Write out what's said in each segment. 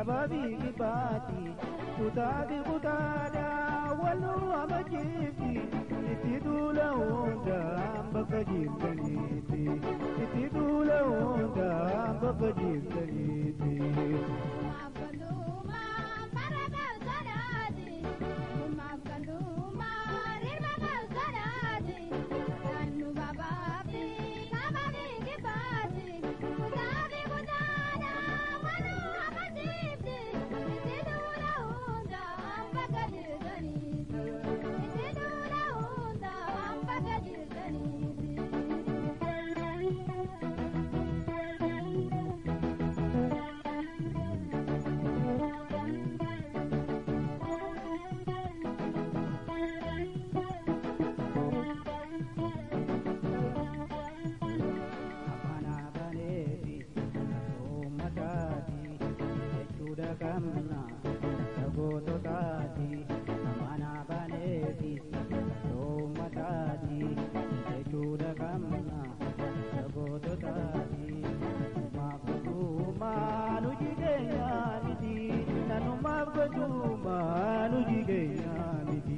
kababi kibati kutadi kutada walu amajiti itidula onda bakajirtaniti itidula onda bakajirtaniti kamna sagoto tadi mana baneti roma tadi juda kamna sagoto tadi mabdu manu jigenya niti nanu mabdu manu jigenya niti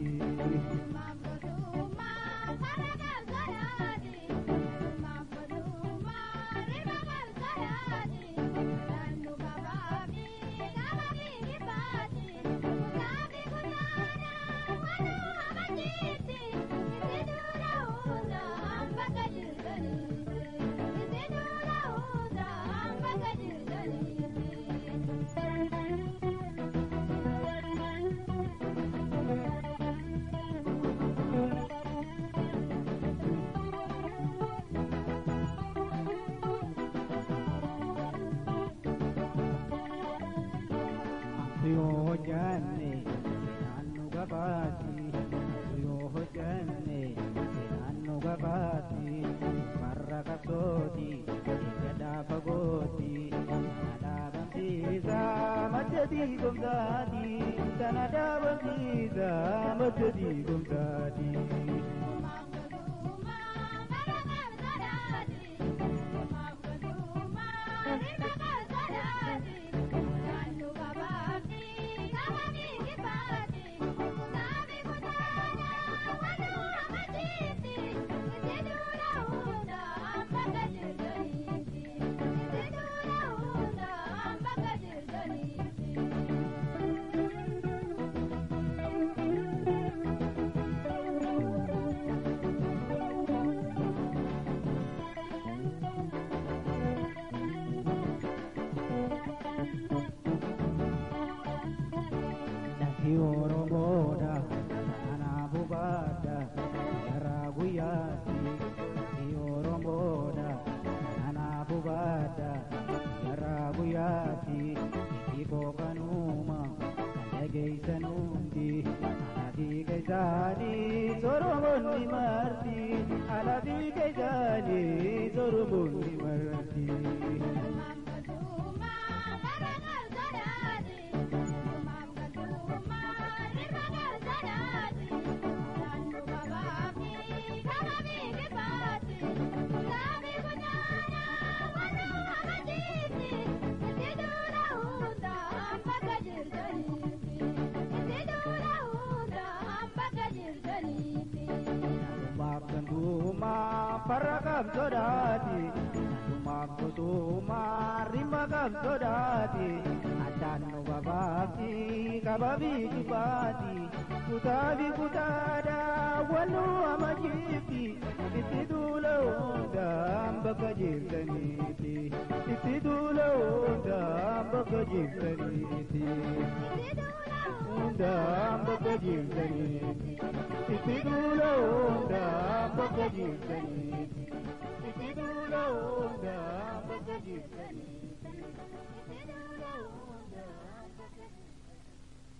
Yo janne nanu gabati yo janne nanu gabati marakasodi kada pagoti ada bantiza majadi gumdadi tanada bantiza majadi gumdadi Oromoda anabugada yaraguyati Oromoda anabugada yaraguyati ibokanuma negeisanundi aladigezani zoromoni marti aladigezani zoromoni marti Tuma parakam sodati Tuma kutuma rimakam sodati Adano babati kababi kibati Kutabi kutada walu amajiti Itidula onda bakajirtaniti Itidula onda bakajirtaniti Onda bakajirtaniti Itidula onda bakajirtaniti Itidula